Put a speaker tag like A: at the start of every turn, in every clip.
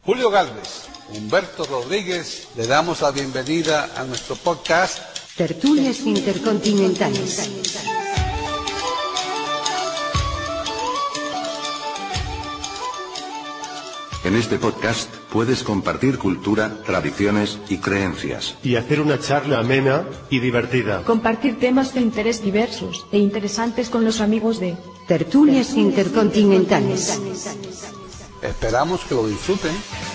A: Julio Gálvez, Humberto Rodríguez, le damos la bienvenida a nuestro podcast
B: Tertulias Intercontinentales.
C: En este podcast puedes compartir cultura, tradiciones y creencias.
D: Y hacer una charla amena y divertida.
E: Compartir temas de interés diversos e interesantes con los amigos de
B: Tertulias Intercontinentales.
A: Esperamos que lo disfruten.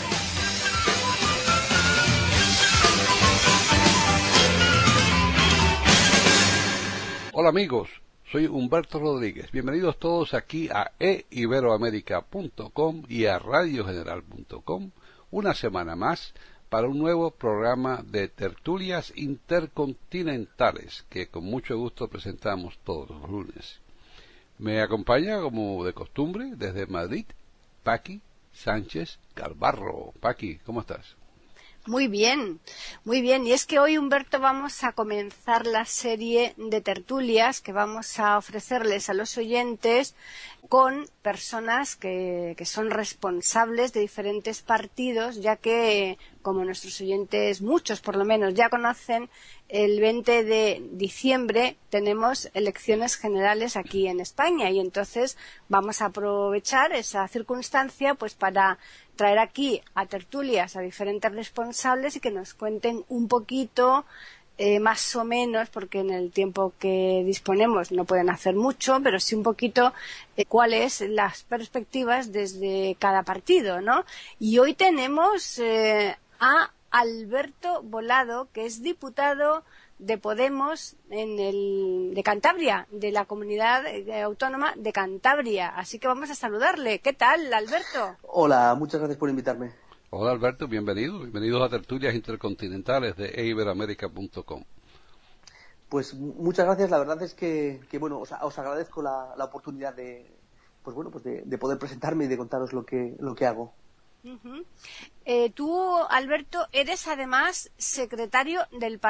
A: Hola amigos, soy Humberto Rodríguez. Bienvenidos todos aquí a eiberoamerica.com y a radiogeneral.com una semana más para un nuevo programa de Tertulias Intercontinentales que con mucho gusto presentamos todos los lunes. Me acompaña, como de costumbre, desde Madrid, Paqui Sánchez Galvarro. Paqui, ¿cómo estás?
F: Muy bien. Y es que hoy, Humberto, vamos a comenzar la serie de tertulias que vamos a ofrecerles a los oyentes con personas que son responsables de diferentes partidos, ya que, como nuestros oyentes, muchos por lo menos, ya conocen, el 20 de diciembre tenemos elecciones generales aquí en España y entonces vamos a aprovechar esa circunstancia pues para traer aquí a tertulias a diferentes responsables y que nos cuenten un poquito, más o menos, porque en el tiempo que disponemos no pueden hacer mucho, pero sí un poquito cuáles las perspectivas desde cada partido, ¿no? Y hoy tenemos a Alberto Bolado, que es diputado de Podemos de Cantabria, de la comunidad autónoma de Cantabria. Así que vamos a saludarle. ¿Qué tal, Alberto?
G: Hola, muchas gracias por invitarme.
A: Hola Alberto, bienvenidos a Tertulias Intercontinentales de eiberoamerica.com.
G: Pues muchas gracias, la verdad es que bueno, os agradezco la oportunidad de poder presentarme y de contaros lo que hago.
F: Uh-huh. Tú, Alberto, eres además secretario del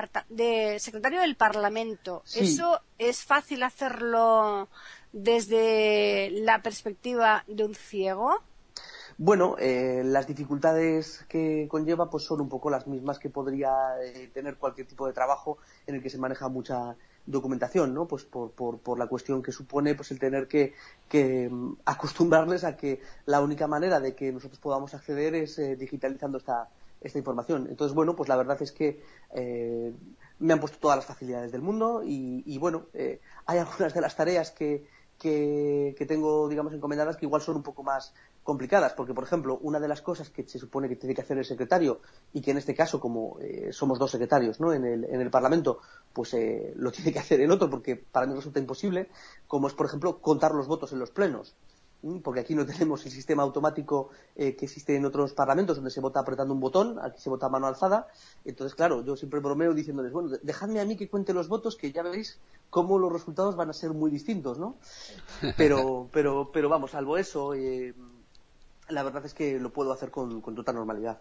F: Parlamento.
G: Sí.
F: ¿Eso es fácil hacerlo desde la perspectiva de un ciego?
G: Bueno, las dificultades que conlleva pues son un poco las mismas que podría tener cualquier tipo de trabajo en el que se maneja mucha documentación, ¿no? Pues por la cuestión que supone pues el tener que acostumbrarles a que la única manera de que nosotros podamos acceder es digitalizando esta información. Entonces, bueno, pues la verdad es que me han puesto todas las facilidades del mundo y bueno, hay algunas de las tareas que tengo, digamos, encomendadas que igual son un poco más complicadas, porque, por ejemplo, una de las cosas que se supone que tiene que hacer el secretario y que en este caso, como somos dos secretarios, ¿no?, en el Parlamento, pues lo tiene que hacer el otro porque para mí resulta imposible, como es, por ejemplo, contar los votos en los plenos. Porque aquí no tenemos el sistema automático que existe en otros parlamentos donde se vota apretando un botón, aquí se vota a mano alzada. Entonces, claro, yo siempre bromeo diciéndoles, bueno, dejadme a mí que cuente los votos, que ya veréis cómo los resultados van a ser muy distintos, ¿no? Pero vamos, salvo eso, la verdad es que lo puedo hacer con total normalidad.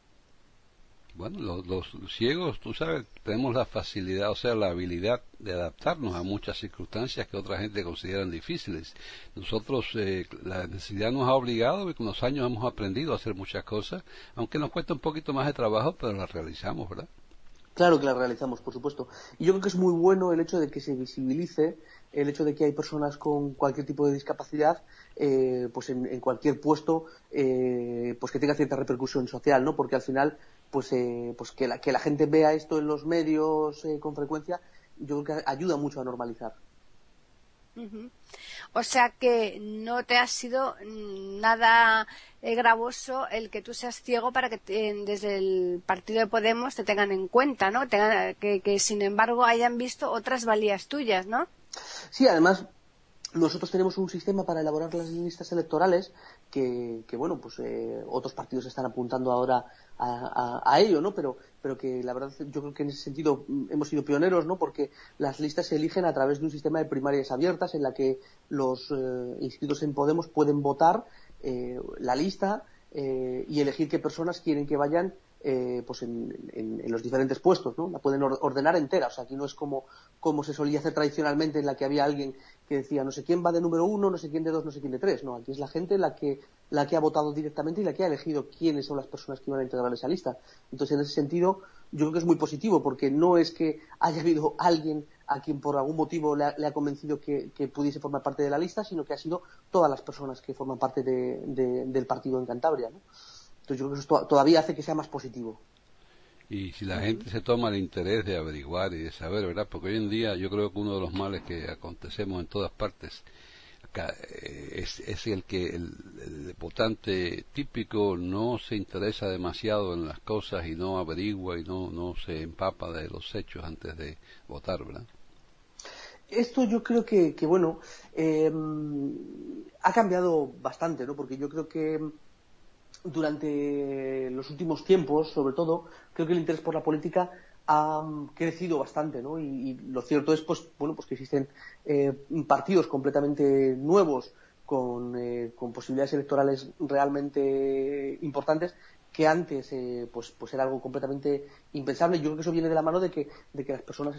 A: Bueno, los ciegos, tú sabes, tenemos la facilidad, o sea, la habilidad de adaptarnos a muchas circunstancias que otra gente consideran difíciles. Nosotros, la necesidad nos ha obligado y con los años hemos aprendido a hacer muchas cosas, aunque nos cuesta un poquito más de trabajo, pero las realizamos, ¿verdad?
G: Claro que las realizamos, por supuesto. Y yo creo que es muy bueno el hecho de que se visibilice el hecho de que hay personas con cualquier tipo de discapacidad, pues en cualquier puesto, pues que tenga cierta repercusión social, ¿no? Porque al final, pues que la gente vea esto en los medios con frecuencia, yo creo que ayuda mucho a normalizar.
F: Uh-huh. O sea que no te ha sido nada gravoso el que tú seas ciego para que desde el partido de Podemos te tengan en cuenta, ¿no? Que sin embargo hayan visto otras valías tuyas, ¿no?
G: Sí, además nosotros tenemos un sistema para elaborar las listas electorales que bueno, pues otros partidos están apuntando ahora a ello, ¿no? Pero que la verdad yo creo que en ese sentido hemos sido pioneros, ¿no? Porque las listas se eligen a través de un sistema de primarias abiertas en la que los inscritos en Podemos pueden votar la lista y elegir qué personas quieren que vayan pues en los diferentes puestos, ¿no? La pueden ordenar entera. O sea, aquí no es como se solía hacer tradicionalmente, en la que había alguien que decía no sé quién va de número 1, no sé quién de 2, no sé quién de 3. No, aquí es la gente la que ha votado directamente y la que ha elegido quiénes son las personas que iban a integrar esa lista. Entonces, en ese sentido, yo creo que es muy positivo, porque no es que haya habido alguien a quien por algún motivo le ha convencido que pudiese formar parte de la lista, sino que ha sido todas las personas que forman parte del partido en Cantabria, ¿no? Entonces yo creo que eso todavía hace que sea más positivo.
A: Y si la gente se toma el interés de averiguar y de saber, ¿verdad? Porque hoy en día yo creo que uno de los males que acontecemos en todas partes es el que el votante típico no se interesa demasiado en las cosas y no averigua y no se empapa de los hechos antes de votar, ¿verdad?
G: Esto yo creo que bueno, ha cambiado bastante, ¿no? Porque yo creo que durante los últimos tiempos, sobre todo, creo que el interés por la política ha crecido bastante, ¿no? Y lo cierto es, pues que existen partidos completamente nuevos con posibilidades electorales realmente importantes, que antes pues era algo completamente impensable. Yo creo que eso viene de la mano de que las personas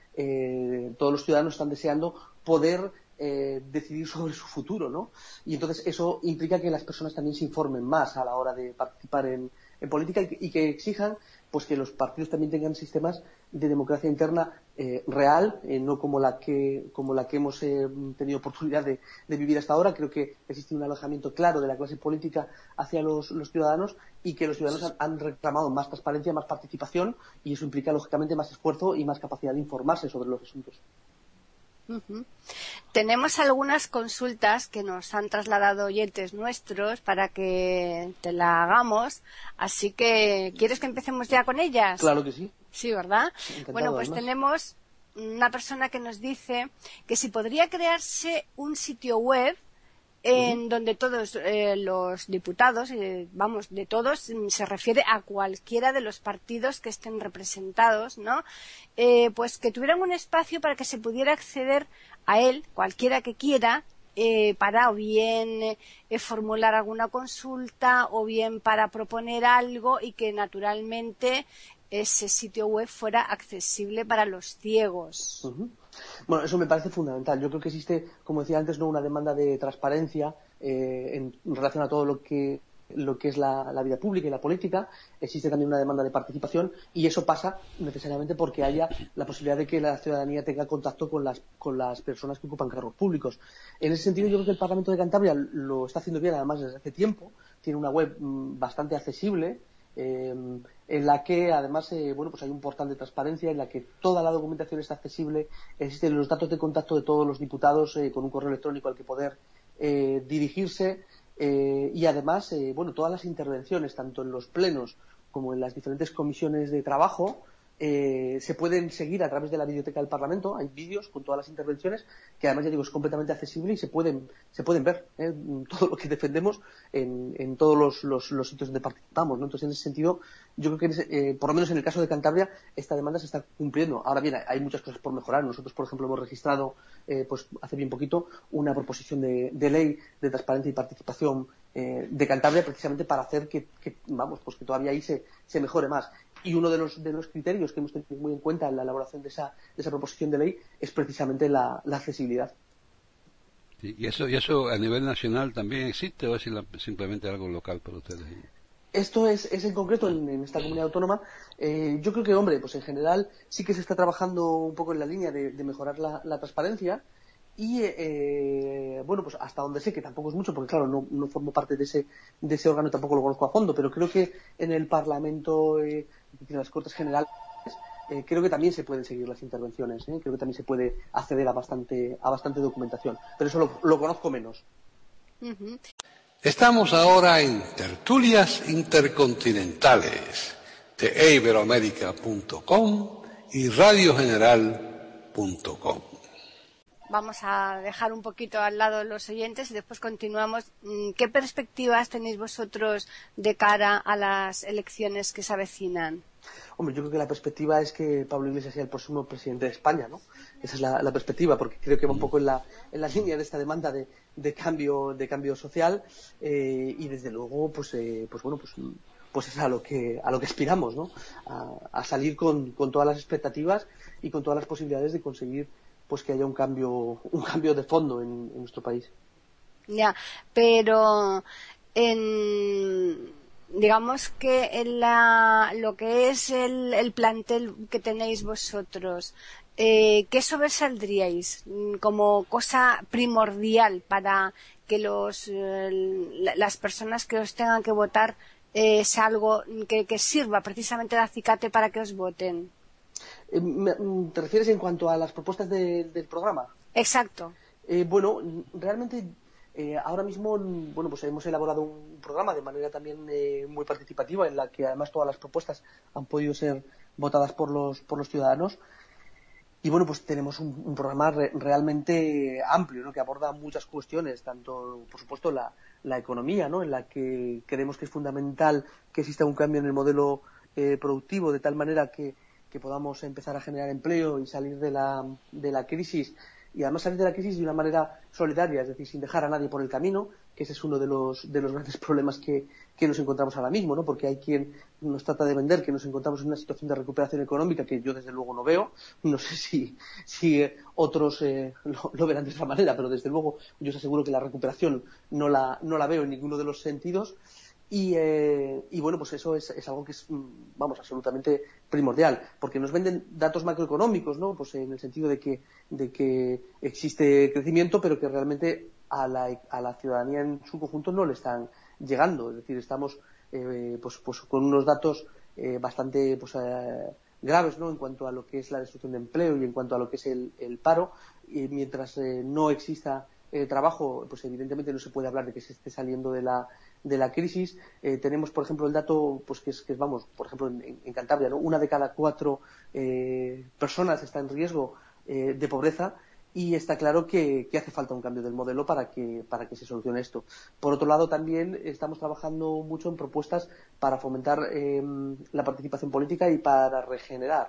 G: todos los ciudadanos están deseando poder decidir sobre su futuro, ¿no? Y entonces eso implica que las personas también se informen más a la hora de participar en política y que exijan pues que los partidos también tengan sistemas de democracia interna real, no como la que hemos tenido oportunidad de vivir hasta ahora. Creo que existe un alejamiento claro de la clase política hacia los ciudadanos, y que los ciudadanos han reclamado más transparencia, más participación, y eso implica lógicamente más esfuerzo y más capacidad de informarse sobre los asuntos.
F: Uh-huh. Tenemos algunas consultas que nos han trasladado oyentes nuestros para que te la hagamos, así que ¿quieres que empecemos ya con ellas?
G: Claro que sí.
F: Sí, ¿verdad?
G: Encantado,
F: bueno, pues
G: además.
F: Tenemos una persona que nos dice que si podría crearse un sitio web en donde todos los diputados, de todos, se refiere a cualquiera de los partidos que estén representados, ¿no? Pues que tuvieran un espacio para que se pudiera acceder a él, cualquiera que quiera, para o bien formular alguna consulta o bien para proponer algo, y que naturalmente ese sitio web fuera accesible para los ciegos.
G: Uh-huh. Bueno, eso me parece fundamental. Yo creo que existe, como decía antes, una demanda de transparencia en relación a todo lo que es la vida pública y la política. Existe también una demanda de participación, y eso pasa necesariamente porque haya la posibilidad de que la ciudadanía tenga contacto con las personas que ocupan cargos públicos. En ese sentido, yo creo que el Parlamento de Cantabria lo está haciendo bien, además, desde hace tiempo. Tiene una web bastante accesible, en la que además pues hay un portal de transparencia en la que toda la documentación está accesible. Existen los datos de contacto de todos los diputados con un correo electrónico al que poder dirigirse, y además todas las intervenciones, tanto en los plenos como en las diferentes comisiones de trabajo, se pueden seguir a través de la biblioteca del Parlamento. Hay vídeos con todas las intervenciones que, además, ya digo, es completamente accesible y se pueden ver todo lo que defendemos en todos los sitios donde participamos, ¿no? Entonces, en ese sentido, yo creo que por lo menos en el caso de Cantabria esta demanda se está cumpliendo. Ahora bien, hay muchas cosas por mejorar. Nosotros, por ejemplo, hemos registrado pues hace bien poquito una proposición de ley de transparencia y participación de Cantabria, precisamente para hacer que todavía ahí se mejore más. Y uno de los criterios que hemos tenido muy en cuenta en la elaboración de esa proposición de ley es precisamente la accesibilidad.
A: Sí, ¿y eso a nivel nacional también existe, o es simplemente algo local para ustedes?
G: Esto es en concreto en esta comunidad autónoma. Yo creo que, hombre, pues en general sí que se está trabajando un poco en la línea de mejorar la transparencia. Y pues hasta donde sé, que tampoco es mucho, porque claro, no formo parte de ese órgano y tampoco lo conozco a fondo, pero creo que en el Parlamento, en las Cortes Generales, creo que también se pueden seguir las intervenciones, creo que también se puede acceder a bastante documentación, pero eso lo conozco menos.
F: Uh-huh.
A: Estamos ahora en Tertulias Intercontinentales de iberoamerica.com y radiogeneral.com.
F: Vamos a dejar un poquito al lado los oyentes y después continuamos. ¿Qué perspectivas tenéis vosotros de cara a las elecciones que se avecinan?
G: Hombre, yo creo que la perspectiva es que Pablo Iglesias sea el próximo presidente de España, ¿no? Esa es la perspectiva, porque creo que va un poco en la línea de esta demanda de cambio social, y desde luego pues pues es a lo que aspiramos, ¿no? A salir con todas las expectativas y con todas las posibilidades de conseguir pues que haya un cambio de fondo en nuestro país.
F: Ya, pero digamos que lo que es el plantel que tenéis vosotros, ¿qué sobresaldríais como cosa primordial para que las personas que os tengan que votar sea algo que sirva precisamente de acicate para que os voten?
G: ¿Te refieres en cuanto a las propuestas del programa?
F: Exacto.
G: Bueno, realmente ahora mismo, bueno, pues hemos elaborado un programa de manera también muy participativa, en la que además todas las propuestas han podido ser votadas por los ciudadanos. Y bueno, pues tenemos un programa realmente amplio, ¿no? Que aborda muchas cuestiones, tanto, por supuesto, la economía, ¿no? En la que creemos que es fundamental que exista un cambio en el modelo productivo, de tal manera que podamos empezar a generar empleo y salir de la crisis, y además salir de la crisis de una manera solidaria, es decir, sin dejar a nadie por el camino, que ese es uno de los grandes problemas que nos encontramos ahora mismo, ¿no? Porque hay quien nos trata de vender que nos encontramos en una situación de recuperación económica que yo desde luego no veo. No sé si otros lo verán de esa manera, pero desde luego yo os aseguro que la recuperación no la veo en ninguno de los sentidos. Y bueno, pues eso es algo que es, vamos, absolutamente primordial, porque nos venden datos macroeconómicos, ¿no? Pues en el sentido de que existe crecimiento, pero que realmente a la ciudadanía en su conjunto no le están llegando. Es decir, estamos pues con unos datos bastante graves, ¿no? En cuanto a lo que es la destrucción de empleo y en cuanto a lo que es el paro, y mientras no exista trabajo, pues evidentemente no se puede hablar de que se esté saliendo de la crisis. Tenemos, por ejemplo, el dato, pues que es vamos, por ejemplo, en Cantabria, ¿no? 1 de cada 4 personas está en riesgo de pobreza, y está claro que hace falta un cambio del modelo para que se solucione esto. Por otro lado, también estamos trabajando mucho en propuestas para fomentar la participación política y para regenerar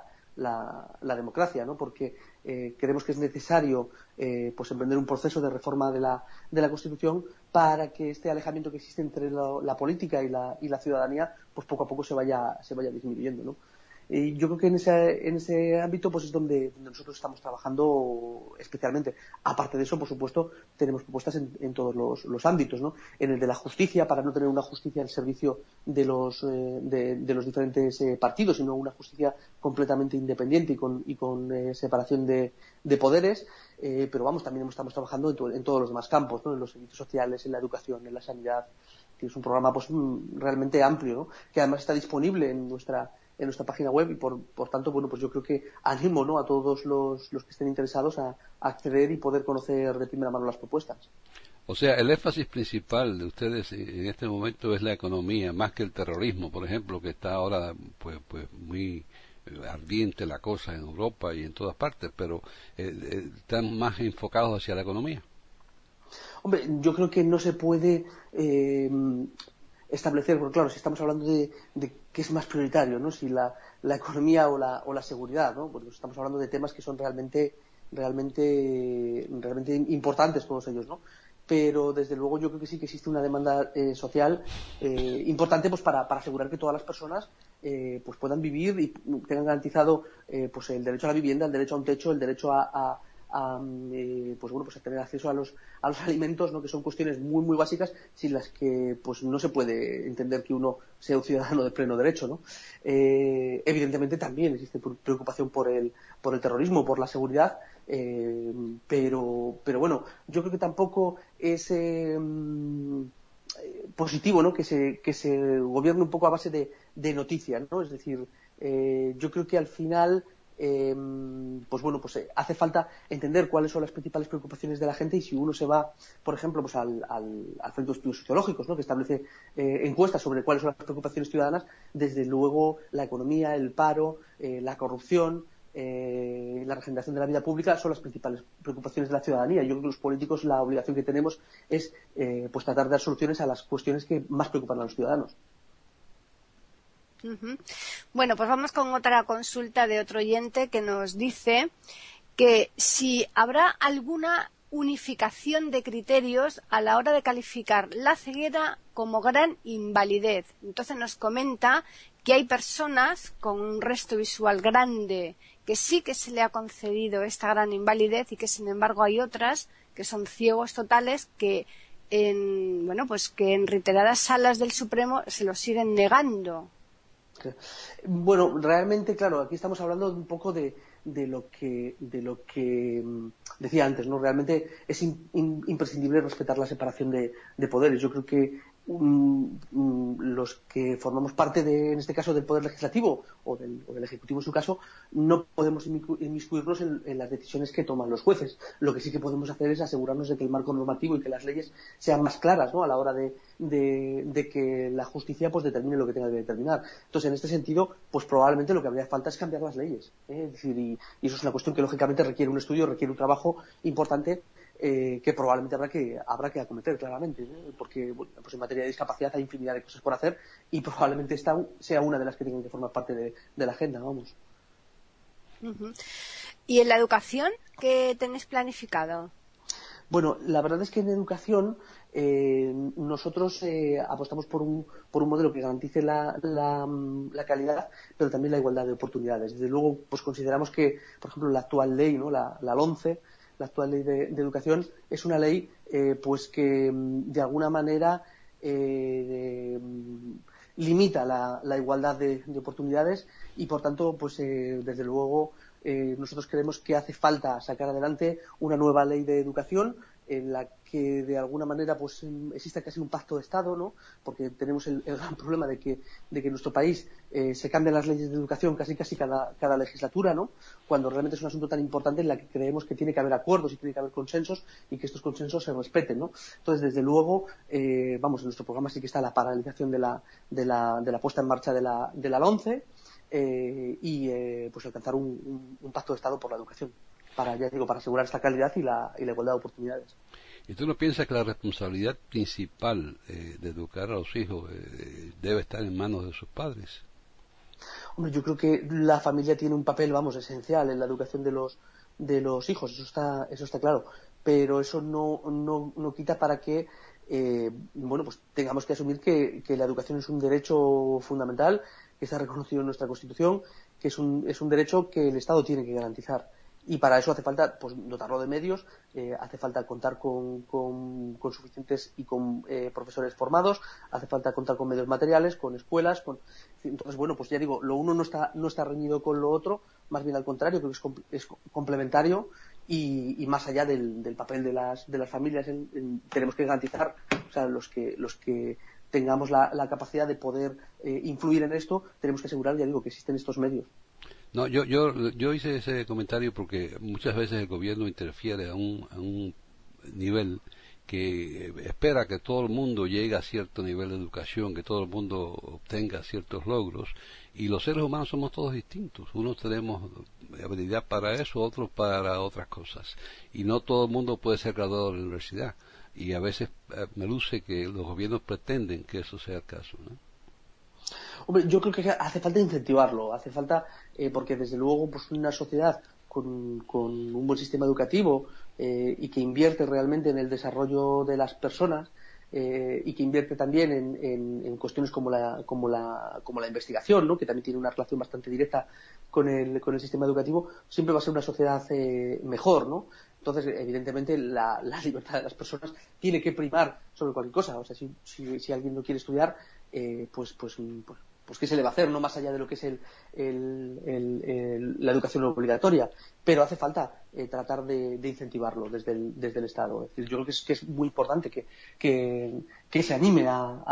G: la democracia, ¿no? Porque creemos que es necesario pues emprender un proceso de reforma de la Constitución para que este alejamiento que existe entre la política y la ciudadanía pues poco a poco se vaya disminuyendo, ¿no? Y yo creo que en ese ámbito pues es donde nosotros estamos trabajando especialmente. Aparte de eso, por supuesto, tenemos propuestas en todos los ámbitos, ¿no? En el de la justicia, para no tener una justicia al servicio de los diferentes partidos, sino una justicia completamente independiente y con separación de poderes. Pero vamos, también estamos trabajando en todos los demás campos, ¿no? En los servicios sociales, en la educación, en la sanidad, que es un programa pues realmente amplio, ¿no? Que además está disponible en nuestra página web, y por tanto, bueno, pues yo creo que animo, ¿no? A todos los que estén interesados a acceder y poder conocer de primera mano las propuestas.
A: O sea, el énfasis principal de ustedes en este momento es la economía, más que el terrorismo, por ejemplo, que está ahora pues muy ardiente la cosa en Europa y en todas partes, pero están más enfocados hacia la economía.
G: Hombre, yo creo que no se puede establecer, porque claro, si estamos hablando de qué es más prioritario, ¿no? Si la economía o la seguridad, ¿no? Porque estamos hablando de temas que son realmente importantes todos ellos, ¿no? Pero desde luego yo creo que sí que existe una demanda social importante pues para asegurar que todas las personas pues puedan vivir y tengan garantizado pues el derecho a la vivienda, el derecho a un techo, el derecho a tener acceso a los alimentos, ¿no? Que son cuestiones muy muy básicas, sin las que pues no se puede entender que uno sea un ciudadano de pleno derecho, ¿no? Evidentemente también existe preocupación por el terrorismo, por la seguridad, pero bueno, yo creo que tampoco es positivo, ¿no? Que se gobierne un poco a base de noticias, ¿no? Es decir, yo creo que al final hace falta entender cuáles son las principales preocupaciones de la gente, y si uno se va, por ejemplo, pues al Centro de Estudios Sociológicos, ¿no? Que establece encuestas sobre cuáles son las preocupaciones ciudadanas, desde luego la economía, el paro, la corrupción, la regeneración de la vida pública son las principales preocupaciones de la ciudadanía. Yo creo que los políticos, la obligación que tenemos es pues tratar de dar soluciones a las cuestiones que más preocupan a los ciudadanos.
F: Bueno, pues vamos con otra consulta de otro oyente que nos dice que si habrá alguna unificación de criterios a la hora de calificar la ceguera como gran invalidez. Entonces nos comenta que hay personas con un resto visual grande que sí que se le ha concedido esta gran invalidez y que sin embargo hay otras que son ciegos totales que en reiteradas salas del Supremo se lo siguen negando.
G: Bueno, realmente, claro, aquí estamos hablando un poco de lo que decía antes, ¿no? Realmente es imprescindible respetar la separación de poderes. Yo creo que los que formamos parte en este caso del Poder Legislativo o del Ejecutivo en su caso, no podemos inmiscuirnos en las decisiones que toman los jueces. Lo que sí que podemos hacer es asegurarnos de que el marco normativo y que las leyes sean más claras, ¿no? A la hora de que la justicia pues determine lo que tenga que determinar. Entonces, en este sentido, pues probablemente lo que habría falta es cambiar las leyes, ¿eh? Es decir, y eso es una cuestión que lógicamente requiere un estudio, requiere un trabajo importante que probablemente habrá que acometer claramente, ¿eh? Porque bueno, pues en materia de discapacidad hay infinidad de cosas por hacer y probablemente esta sea una de las que tienen que formar parte de la agenda, vamos.
F: Uh-huh. ¿Y en la educación qué tenéis planificado?
G: Bueno, la verdad es que en educación nosotros apostamos por un modelo que garantice la calidad, pero también la igualdad de oportunidades. Desde luego, pues consideramos que, por ejemplo, la actual ley, ¿no? La LOMCE, la actual ley de educación, es una ley pues que de alguna manera limita la igualdad de oportunidades y, por tanto, pues desde luego nosotros creemos que hace falta sacar adelante una nueva ley de educación en la que de alguna manera pues exista casi un pacto de Estado, ¿no? Porque tenemos el gran problema de que en nuestro país se cambian las leyes de educación casi cada legislatura, ¿no? Cuando realmente es un asunto tan importante en la que creemos que tiene que haber acuerdos y tiene que haber consensos y que estos consensos se respeten, ¿no? Entonces, desde luego, en nuestro programa sí que está la paralización de la puesta en marcha de la LOMCE pues alcanzar un pacto de Estado por la educación para asegurar esta calidad y la igualdad de oportunidades.
A: ¿Y tú no piensas que la responsabilidad principal de educar a los hijos debe estar en manos de sus padres?
G: Hombre, yo creo que la familia tiene un papel, esencial en la educación de los hijos, eso está claro, pero eso no quita para que pues tengamos que asumir que la educación es un derecho fundamental que está reconocido en nuestra Constitución, que es un derecho que el Estado tiene que garantizar. Y para eso hace falta pues dotarlo de medios, hace falta contar con suficientes y con profesores formados, hace falta contar con medios materiales, con escuelas, entonces bueno, pues ya digo, lo uno no está reñido con lo otro, más bien al contrario, creo que es complementario y más allá del papel de las familias tenemos que garantizar, o sea, los que tengamos la capacidad de poder influir en esto, tenemos que asegurar, ya digo, que existen estos medios.
A: No, yo hice ese comentario porque muchas veces el gobierno interfiere a un nivel que espera que todo el mundo llegue a cierto nivel de educación, que todo el mundo obtenga ciertos logros, y los seres humanos somos todos distintos. Unos tenemos habilidad para eso, otros para otras cosas, y no todo el mundo puede ser graduado de la universidad, y a veces me luce que los gobiernos pretenden que eso sea el caso, ¿no?
G: Hombre, yo creo que hace falta incentivarlo, hace falta, porque desde luego pues una sociedad con un buen sistema educativo y que invierte realmente en el desarrollo de las personas y que invierte también en cuestiones como la investigación, ¿no? Que también tiene una relación bastante directa con el sistema educativo, siempre va a ser una sociedad mejor, ¿no? Entonces, evidentemente, la libertad de las personas tiene que primar sobre cualquier cosa. O sea, si alguien no quiere estudiar, pues qué se le va a hacer, no más allá de lo que es la educación obligatoria, pero hace falta tratar de incentivarlo desde el Estado. Es decir, yo creo que es muy importante que se anime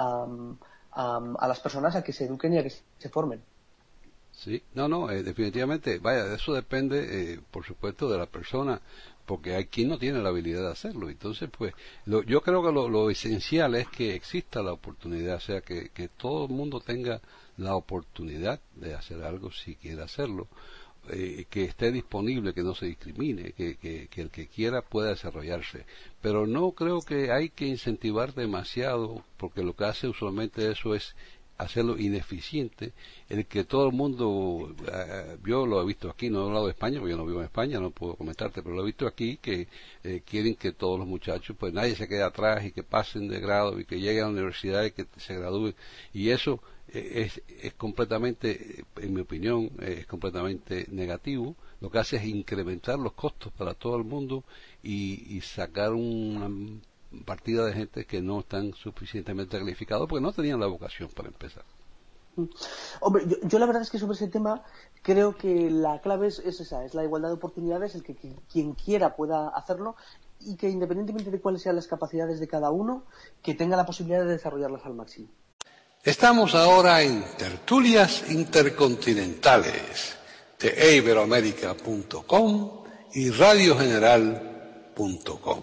G: a las personas a que se eduquen y a que se formen.
A: Sí, definitivamente, vaya, eso depende, por supuesto, de la persona, porque hay quien no tiene la habilidad de hacerlo. Entonces, pues, yo creo que lo esencial es que exista la oportunidad, o sea, que todo el mundo tenga la oportunidad de hacer algo si quiere hacerlo, que esté disponible, que no se discrimine, que el que quiera pueda desarrollarse. Pero no creo que hay que incentivar demasiado, porque lo que hace usualmente eso es hacerlo ineficiente, el que todo el mundo, yo lo he visto aquí, no he hablado de España, porque yo no vivo en España, no puedo comentarte, pero lo he visto aquí, que quieren que todos los muchachos, pues nadie se quede atrás y que pasen de grado y que lleguen a la universidad y que se gradúen, y eso es completamente, en mi opinión, es completamente negativo. Lo que hace es incrementar los costos para todo el mundo y sacar una partida de gente que no están suficientemente calificados porque no tenían la vocación para empezar.
G: Hombre, yo la verdad es que sobre ese tema creo que la clave es esa, es la igualdad de oportunidades, el que quien quiera pueda hacerlo y que independientemente de cuáles sean las capacidades de cada uno, que tenga la posibilidad de desarrollarlas al máximo.
A: Estamos ahora en Tertulias Intercontinentales de iberoamerica.com y radiogeneral.com.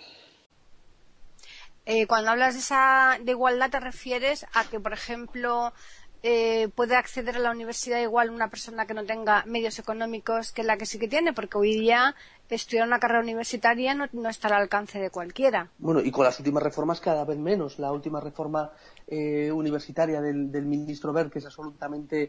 F: Cuando hablas de igualdad, ¿te refieres a que, por ejemplo, puede acceder a la universidad igual una persona que no tenga medios económicos que la que sí que tiene? Porque hoy día estudiar una carrera universitaria no está al alcance de cualquiera.
G: Bueno, y con las últimas reformas cada vez menos. La última reforma universitaria del ministro Wert, que es absolutamente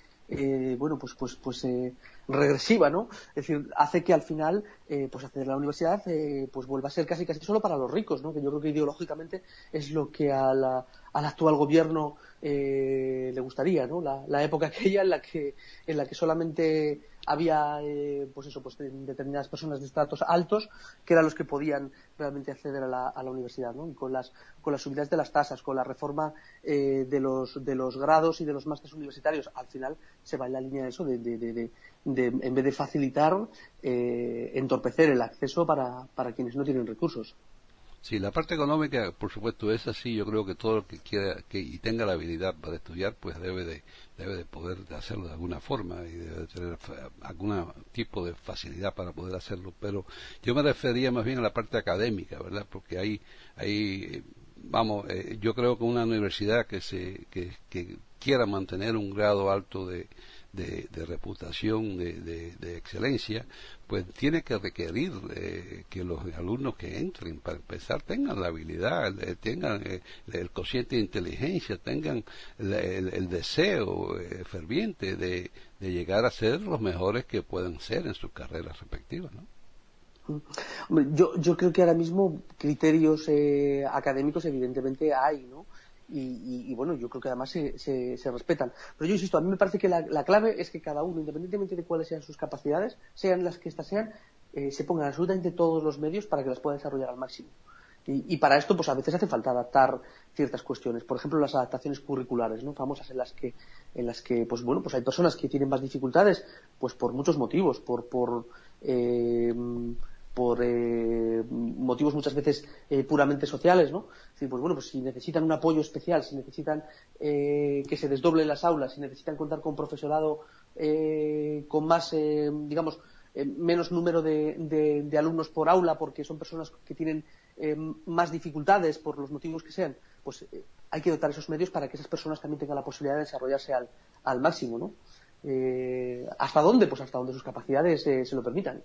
G: regresiva, ¿no? Es decir, hace que al final acceder a la universidad pues vuelva a ser casi solo para los ricos, ¿no? Que yo creo que ideológicamente es lo que al actual gobierno le gustaría, ¿no? La época aquella en la que solamente había determinadas personas de estratos altos que eran los que podían realmente acceder a la universidad, ¿no? Y con las subidas de las tasas, con la reforma de los grados y de los másteres universitarios, al final se va en la línea de eso, de en vez de facilitar, entorpecer el acceso para quienes no tienen recursos.
A: Sí, la parte económica, por supuesto, es así. Yo creo que todo el que quiera y tenga la habilidad para estudiar, pues debe de poder hacerlo de alguna forma y debe de tener algún tipo de facilidad para poder hacerlo. Pero yo me refería más bien a la parte académica, ¿verdad? Porque yo creo que una universidad que quiera mantener un grado alto de reputación, de excelencia, pues tiene que requerir que los alumnos que entren, para empezar, tengan la habilidad, tengan el cociente de inteligencia, tengan el deseo ferviente de llegar a ser los mejores que puedan ser en sus carreras respectivas, ¿no?
G: Hombre, yo creo que ahora mismo criterios académicos evidentemente hay, ¿no? Y bueno, yo creo que además se respetan. Pero yo insisto, a mí me parece que la clave es que cada uno, independientemente de cuáles sean sus capacidades, sean las que éstas sean, se pongan absolutamente todos los medios para que las pueda desarrollar al máximo. Y para esto, pues a veces hace falta adaptar ciertas cuestiones. Por ejemplo, las adaptaciones curriculares, ¿no? Famosas en las que pues bueno, pues hay personas que tienen más dificultades, pues por muchos motivos, por motivos muchas veces puramente sociales, ¿no? Es decir, pues bueno, pues si necesitan un apoyo especial, si necesitan que se desdoblen las aulas, si necesitan contar con profesorado con más, menos número de alumnos por aula, porque son personas que tienen más dificultades por los motivos que sean, pues hay que dotar esos medios para que esas personas también tengan la posibilidad de desarrollarse al máximo, ¿no? ¿Hasta dónde? Pues hasta donde sus capacidades se lo permitan.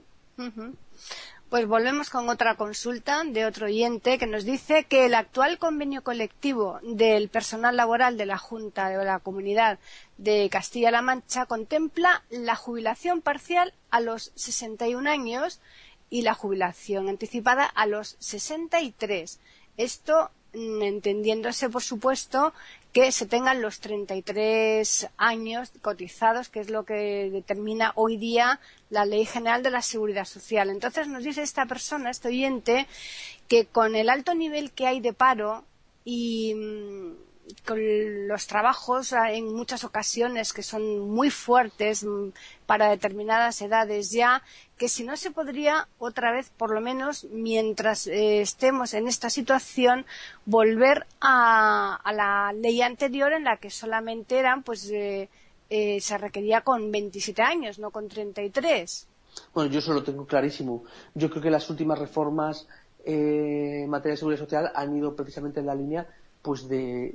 F: Pues volvemos con otra consulta de otro oyente que nos dice que el actual convenio colectivo del personal laboral de la Junta de la Comunidad de Castilla-La Mancha contempla la jubilación parcial a los 61 años y la jubilación anticipada a los 63. Esto entendiéndose, por supuesto, que se tengan los 33 años cotizados, que es lo que determina hoy día la Ley General de la Seguridad Social. Entonces nos dice esta persona, este oyente, que con el alto nivel que hay de paro y con los trabajos en muchas ocasiones que son muy fuertes para determinadas edades ya, que si no se podría otra vez, por lo menos mientras estemos en esta situación, volver a la ley anterior en la que solamente eran, pues se requería con 27 años, no con 33.
G: Bueno, yo eso lo tengo clarísimo. Yo creo que las últimas reformas en materia de seguridad social han ido precisamente en la línea pues de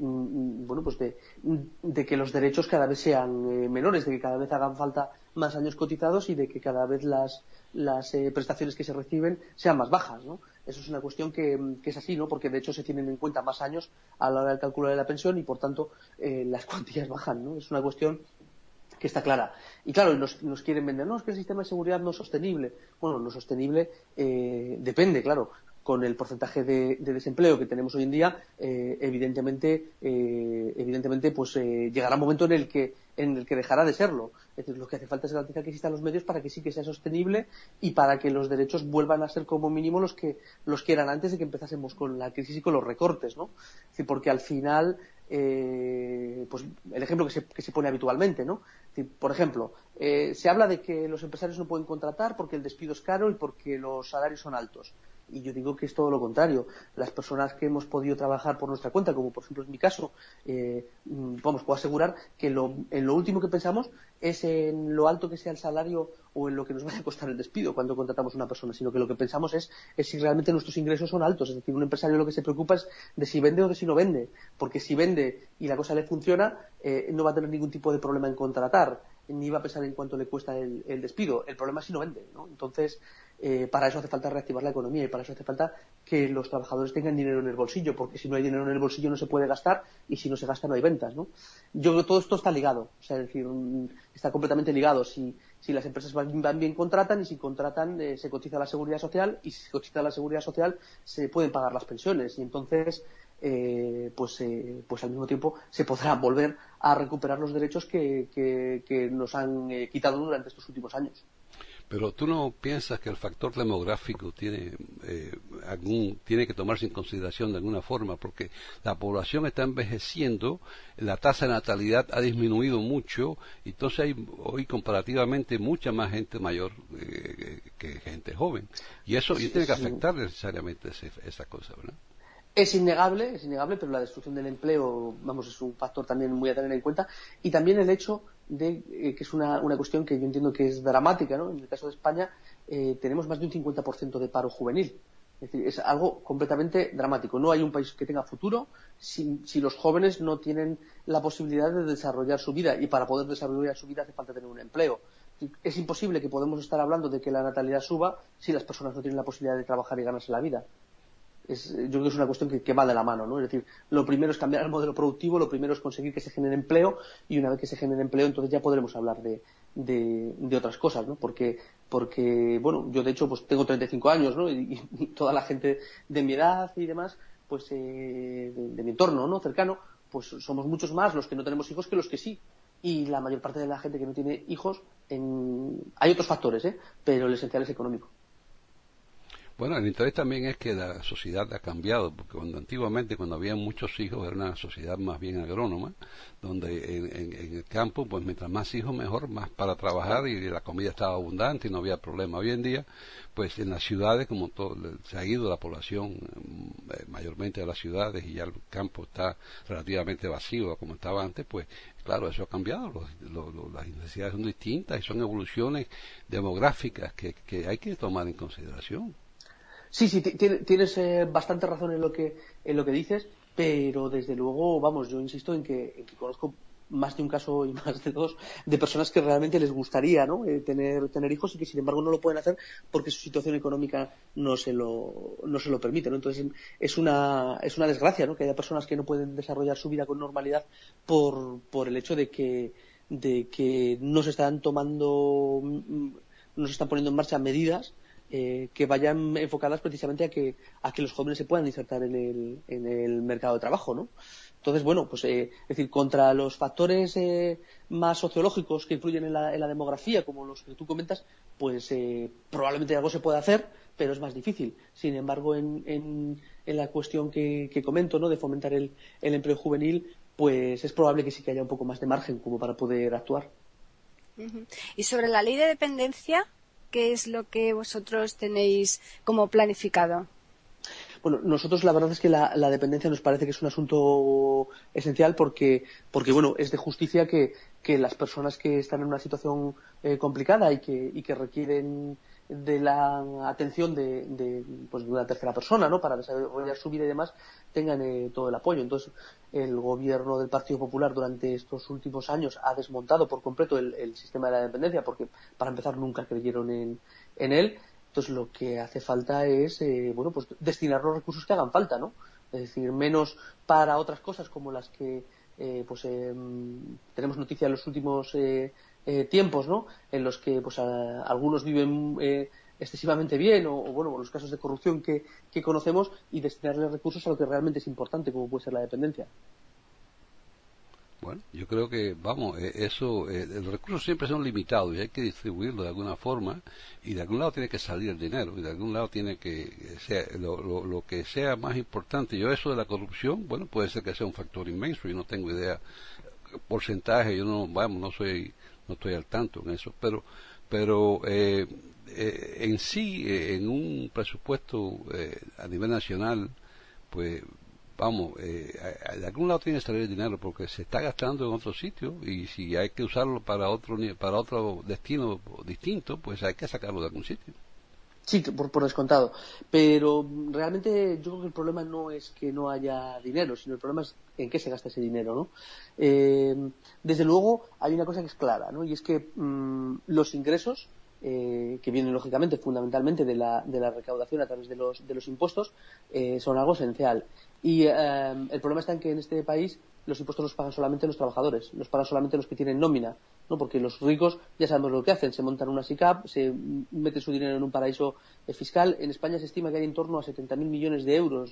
G: que los derechos cada vez sean menores, de que cada vez hagan falta más años cotizados y de que cada vez las prestaciones que se reciben sean más bajas, ¿no? Eso es una cuestión que es así, ¿no? Porque de hecho se tienen en cuenta más años a la hora del cálculo de la pensión y por tanto las cuantías bajan, ¿no? Es una cuestión que está clara. Y claro, nos quieren vender, no, es que el sistema de seguridad no es sostenible. Bueno, no sostenible depende, claro. Con el porcentaje de desempleo que tenemos hoy en día, evidentemente, pues llegará un momento en el que dejará de serlo. Es decir, lo que hace falta es garantizar que existan los medios para que sí que sea sostenible y para que los derechos vuelvan a ser como mínimo los que eran antes de que empezásemos con la crisis y con los recortes, ¿no? Es decir, porque al final, pues el ejemplo que se pone habitualmente, ¿no? Es decir, por ejemplo, se habla de que los empresarios no pueden contratar porque el despido es caro y porque los salarios son altos. Y yo digo que es todo lo contrario. Las personas que hemos podido trabajar por nuestra cuenta, como por ejemplo es mi caso, puedo asegurar que en lo último que pensamos es en lo alto que sea el salario o en lo que nos vaya a costar el despido cuando contratamos a una persona, sino que lo que pensamos es si realmente nuestros ingresos son altos. Es decir, un empresario lo que se preocupa es de si vende o de si no vende, porque si vende y la cosa le funciona, no va a tener ningún tipo de problema en contratar, ni va a pensar en cuánto le cuesta el despido. El problema es si no vende, ¿no? Entonces, para eso hace falta reactivar la economía y para eso hace falta que los trabajadores tengan dinero en el bolsillo, porque si no hay dinero en el bolsillo no se puede gastar y si no se gasta no hay ventas, ¿no? Yo creo que todo esto está ligado, o sea, es decir, está completamente ligado. Si las empresas van bien, contratan, y si contratan se cotiza la seguridad social, y si se cotiza la seguridad social se pueden pagar las pensiones y entonces pues al mismo tiempo se podrá volver a recuperar los derechos que nos han quitado durante estos últimos años.
A: Pero ¿tú no piensas que el factor demográfico tiene que tomarse en consideración de alguna forma? Porque la población está envejeciendo, la tasa de natalidad ha disminuido mucho, entonces hay hoy comparativamente mucha más gente mayor que gente joven. Y eso tiene que afectar necesariamente esa cosa, ¿verdad?
G: Es innegable, pero la destrucción del empleo, es un factor también muy a tener en cuenta. Y también el hecho de que es una cuestión que yo entiendo que es dramática, ¿no? En el caso de España tenemos más de un 50% de paro juvenil. Es decir, es algo completamente dramático. No hay un país que tenga futuro si los jóvenes no tienen la posibilidad de desarrollar su vida. Y para poder desarrollar su vida hace falta tener un empleo. Es imposible que podamos estar hablando de que la natalidad suba si las personas no tienen la posibilidad de trabajar y ganarse la vida. Yo creo que es una cuestión que va de la mano, ¿no? Es decir, lo primero es cambiar el modelo productivo, lo primero es conseguir que se genere empleo y una vez que se genere empleo entonces ya podremos hablar de otras cosas, ¿no? Porque bueno, yo de hecho pues tengo 35 años, ¿no? Y toda la gente de mi edad y demás, pues de mi entorno, ¿no? Cercano, pues somos muchos más los que no tenemos hijos que los que sí. Y la mayor parte de la gente que no tiene hijos, hay otros factores, pero el esencial es económico.
A: Bueno, el interés también es que la sociedad ha cambiado, porque antiguamente cuando había muchos hijos era una sociedad más bien agrónoma, donde en el campo, pues mientras más hijos mejor, más para trabajar y la comida estaba abundante y no había problema. Hoy en día, pues en las ciudades, como todo, se ha ido la población mayormente a las ciudades y ya el campo está relativamente vacío como estaba antes, pues claro, eso ha cambiado, las necesidades son distintas y son evoluciones demográficas que hay que tomar en consideración.
G: Sí, tienes bastante razón en lo que dices, pero desde luego, yo insisto en que conozco más de un caso y más de dos de personas que realmente les gustaría, ¿no? tener hijos y que sin embargo no lo pueden hacer porque su situación económica no se lo permite, ¿no? Entonces es una desgracia, ¿no? Que haya personas que no pueden desarrollar su vida con normalidad por el hecho de que no se están poniendo en marcha medidas que vayan enfocadas precisamente a que los jóvenes se puedan insertar en el mercado de trabajo, ¿no? Entonces, bueno, pues es decir, contra los factores más sociológicos que influyen en la demografía, como los que tú comentas, pues probablemente algo se pueda hacer, pero es más difícil. Sin embargo, en la cuestión que comento, ¿no? De fomentar el empleo juvenil, pues es probable que sí que haya un poco más de margen como para poder actuar.
F: Uh-huh. Y sobre la ley de dependencia, ¿qué es lo que vosotros tenéis como planificado?
G: Bueno, nosotros la verdad es que la dependencia nos parece que es un asunto esencial porque bueno, es de justicia que las personas que están en una situación complicada y que requieren de la atención pues de una tercera persona, ¿no? Para desarrollar su vida y demás, tengan todo el apoyo. Entonces, el gobierno del Partido Popular durante estos últimos años ha desmontado por completo el sistema de la dependencia, porque para empezar nunca creyeron en él. Entonces, lo que hace falta es pues destinar los recursos que hagan falta, ¿no? Es decir, menos para otras cosas como las que tenemos noticia en los últimos tiempos, ¿no? En los que pues algunos viven excesivamente bien o los casos de corrupción que conocemos, y destinarles recursos a lo que realmente es importante, como puede ser la dependencia.
A: Bueno, yo creo que, los recursos siempre son limitados y hay que distribuirlos de alguna forma, y de algún lado tiene que salir el dinero, y de algún lado tiene que ser lo que sea más importante. Yo, eso de la corrupción, bueno, puede ser que sea un factor inmenso, yo no tengo idea, porcentaje, yo no estoy al tanto en eso, pero en sí, en un presupuesto a nivel nacional, pues de algún lado tiene que salir el dinero, porque se está gastando en otro sitio, y si hay que usarlo para otro destino distinto, pues hay que sacarlo de algún sitio.
G: Sí, por descontado. Pero realmente yo creo que el problema no es que no haya dinero, sino el problema es en qué se gasta ese dinero, ¿no? Desde luego hay una cosa que es clara, ¿no? Y es que los ingresos, que vienen lógicamente fundamentalmente de la recaudación a través de los impuestos, son algo esencial. Y el problema está en que en este país los impuestos los pagan solamente los trabajadores, los pagan solamente los que tienen nómina, ¿no? Porque los ricos ya sabemos lo que hacen, se montan una SICAP, se meten su dinero en un paraíso fiscal. En España se estima que hay en torno a 70.000 millones de euros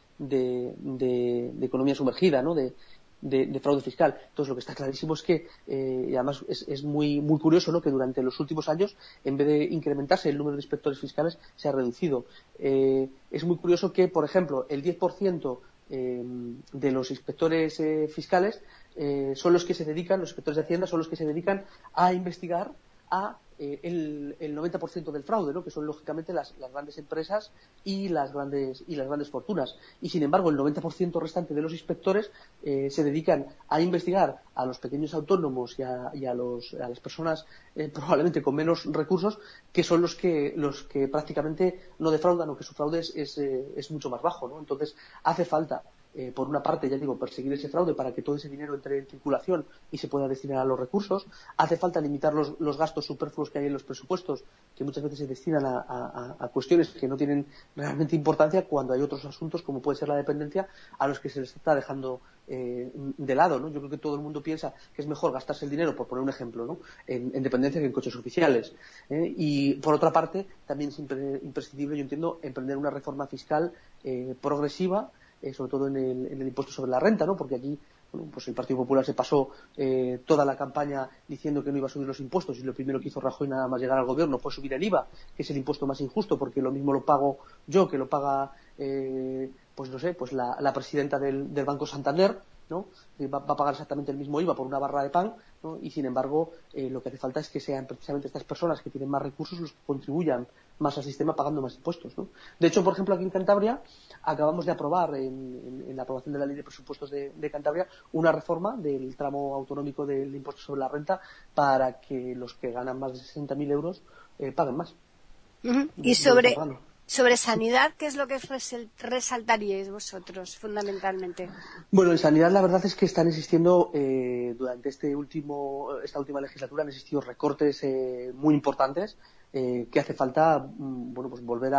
G: de economía sumergida, ¿no? De fraude fiscal. Entonces, lo que está clarísimo es que, y además es muy, muy curioso, ¿no?, que durante los últimos años, en vez de incrementarse el número de inspectores fiscales, se ha reducido. Es muy curioso que, por ejemplo, el 10% de los inspectores fiscales son los que se dedican, los inspectores de Hacienda son los que se dedican a investigar el 90% del fraude, ¿no?, que son lógicamente las grandes empresas y las grandes fortunas. Y sin embargo, el 90% restante de los inspectores se dedican a investigar a los pequeños autónomos y a las personas probablemente con menos recursos, que son los que prácticamente no defraudan, o que su fraude es mucho más bajo, ¿no? Entonces, hace falta, por una parte, ya digo, perseguir ese fraude para que todo ese dinero entre en circulación y se pueda destinar a los recursos. Hace falta limitar los gastos superfluos que hay en los presupuestos, que muchas veces se destinan a cuestiones que no tienen realmente importancia, cuando hay otros asuntos, como puede ser la dependencia, a los que se les está dejando de lado, ¿no? Yo creo que todo el mundo piensa que es mejor gastarse el dinero, por poner un ejemplo, ¿no?, en dependencia, que en coches oficiales. Y por otra parte, también es imprescindible, yo entiendo, emprender una reforma fiscal progresiva, sobre todo en el impuesto sobre la renta, ¿no? Porque aquí, pues el Partido Popular se pasó toda la campaña diciendo que no iba a subir los impuestos, y lo primero que hizo Rajoy nada más llegar al gobierno fue subir el IVA, que es el impuesto más injusto, porque lo mismo lo pago yo que lo paga pues la presidenta del Banco Santander, ¿no? Va a pagar exactamente el mismo IVA por una barra de pan, ¿no? Y sin embargo, lo que hace falta es que sean precisamente estas personas que tienen más recursos los que contribuyan más al sistema pagando más impuestos, ¿no? De hecho, por ejemplo, aquí en Cantabria acabamos de aprobar en la aprobación de la ley de presupuestos de Cantabria una reforma del tramo autonómico del impuesto sobre la renta, para que los que ganan más de 60.000 euros paguen más.
F: Uh-huh. Y sobre sanidad, ¿qué es lo que resaltaríais vosotros fundamentalmente?
G: Bueno, en sanidad la verdad es que están existiendo durante esta última legislatura han existido recortes muy importantes, que hace falta pues volver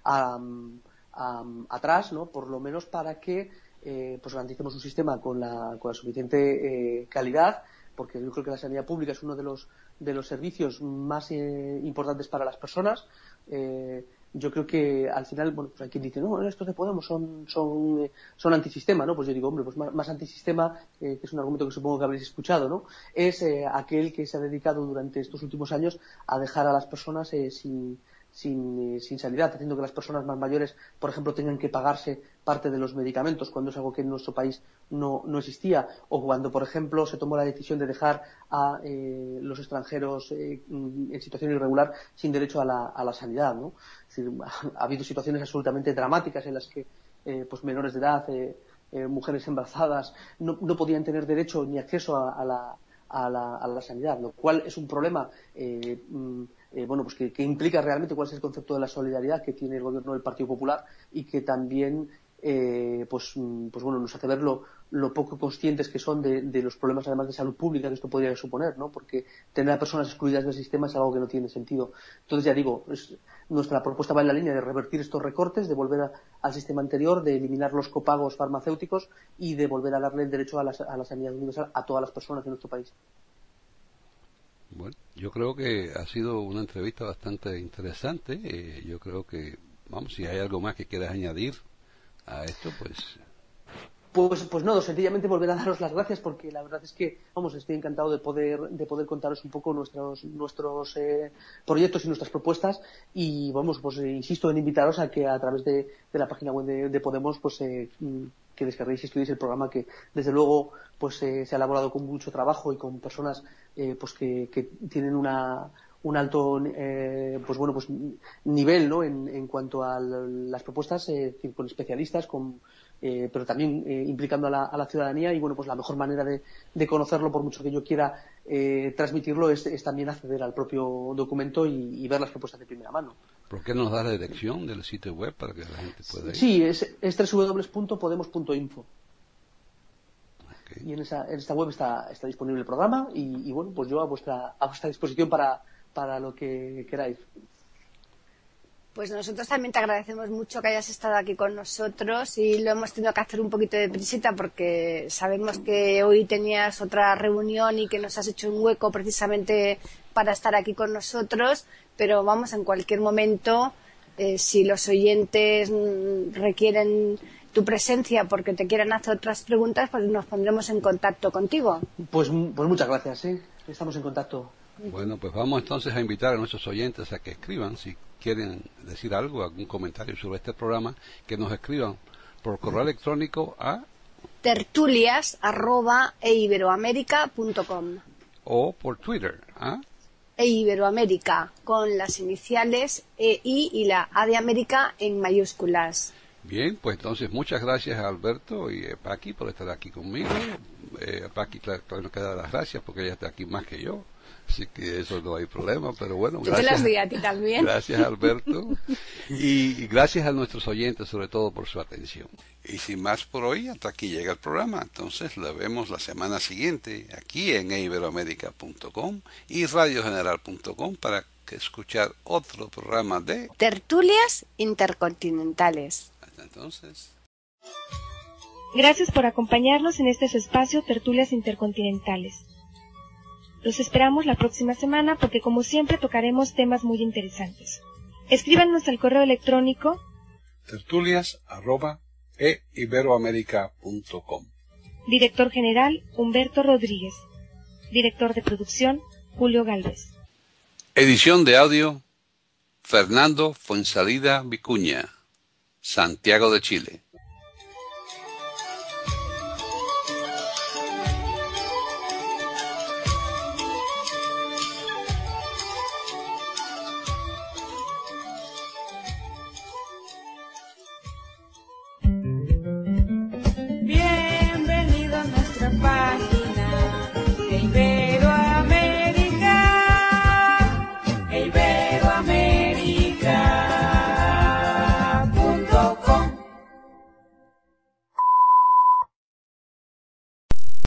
G: atrás, ¿no?, por lo menos para que pues garanticemos un sistema con la suficiente calidad, porque yo creo que la sanidad pública es uno de los servicios más importantes para las personas. Yo creo que al final, bueno, pues hay quien dice, no, estos de Podemos son antisistema, ¿no? Pues yo digo, hombre, pues más antisistema, que es un argumento que supongo que habréis escuchado, ¿no?, es aquel que se ha dedicado durante estos últimos años a dejar a las personas sin sanidad, haciendo que las personas más mayores, por ejemplo, tengan que pagarse parte de los medicamentos, cuando es algo que en nuestro país no existía, o cuando, por ejemplo, se tomó la decisión de dejar a los extranjeros en situación irregular sin derecho a la sanidad, ¿no? Es decir, ha habido situaciones absolutamente dramáticas en las que pues menores de edad, mujeres embarazadas, no podían tener derecho ni acceso a la sanidad, lo cual es un problema bueno, pues que implica realmente cuál es el concepto de la solidaridad que tiene el gobierno del Partido Popular y que también pues bueno, nos hace ver lo poco conscientes que son de los problemas además de salud pública que esto podría suponer, ¿no? Porque tener a personas excluidas del sistema es algo que no tiene sentido. Entonces, ya digo, nuestra propuesta va en la línea de revertir estos recortes, de volver al sistema anterior, de eliminar los copagos farmacéuticos y de volver a darle el derecho a la sanidad universal a todas las personas de nuestro país.
A: Bueno, yo creo que ha sido una entrevista bastante interesante. Yo creo que, vamos, si hay algo más que quieras añadir a esto, pues...
G: Pues no, sencillamente volver a daros las gracias porque la verdad es que, vamos, estoy encantado de poder contaros un poco nuestros proyectos y nuestras propuestas y, vamos, pues insisto en invitaros a que a través de la página web de Podemos, pues que descarguéis y estudiéis el programa que, desde luego, pues se ha elaborado con mucho trabajo y con personas pues que tienen un alto pues bueno, pues nivel, ¿no? En cuanto a las propuestas, con especialistas, pero también implicando a la ciudadanía y bueno, pues la mejor manera de conocerlo, por mucho que yo quiera transmitirlo, es también acceder al propio documento y ver las propuestas de primera mano.
A: ¿Por qué no nos das la dirección del sitio web para que la gente pueda ir?
G: Sí, es www.podemos.info. Okay. Y en esta web está disponible el programa y bueno, pues yo a vuestra disposición para lo que queráis.
F: Pues nosotros también te agradecemos mucho que hayas estado aquí con nosotros y lo hemos tenido que hacer un poquito de prisita porque sabemos que hoy tenías otra reunión y que nos has hecho un hueco precisamente para estar aquí con nosotros, pero vamos, en cualquier momento, si los oyentes requieren tu presencia porque te quieran hacer otras preguntas, pues nos pondremos en contacto contigo.
G: Pues muchas gracias, estamos en contacto.
A: Bueno, pues vamos entonces a invitar a nuestros oyentes a que escriban, si quieren decir algo, algún comentario sobre este programa, que nos escriban por correo electrónico a
F: tertulias@eiberoamerica.com
A: o por Twitter
F: Iberoamérica, con las iniciales EI y la A de América en mayúsculas.
A: Bien, pues entonces muchas gracias a Alberto y a Paqui por estar aquí conmigo. A Paqui, claro, nos queda las gracias porque ella está aquí más que yo. Así que eso no hay problema, pero bueno,
F: gracias. Yo te las doy a ti también.
A: Gracias, Alberto. Y gracias a nuestros oyentes, sobre todo, por su atención. Y sin más por hoy, hasta aquí llega el programa. Entonces, lo vemos la semana siguiente, aquí en iberoamerica.com y radiogeneral.com para escuchar otro programa de
F: Tertulias Intercontinentales.
A: Hasta entonces.
E: Gracias por acompañarnos en este su espacio Tertulias Intercontinentales. Los esperamos la próxima semana porque como siempre tocaremos temas muy interesantes. Escríbanos al correo electrónico
A: tertulias@eiberoamerica.com.
E: Director General Humberto Rodríguez. Director de Producción Julio Gálvez.
A: Edición de audio Fernando Fuensalida Vicuña, Santiago de Chile.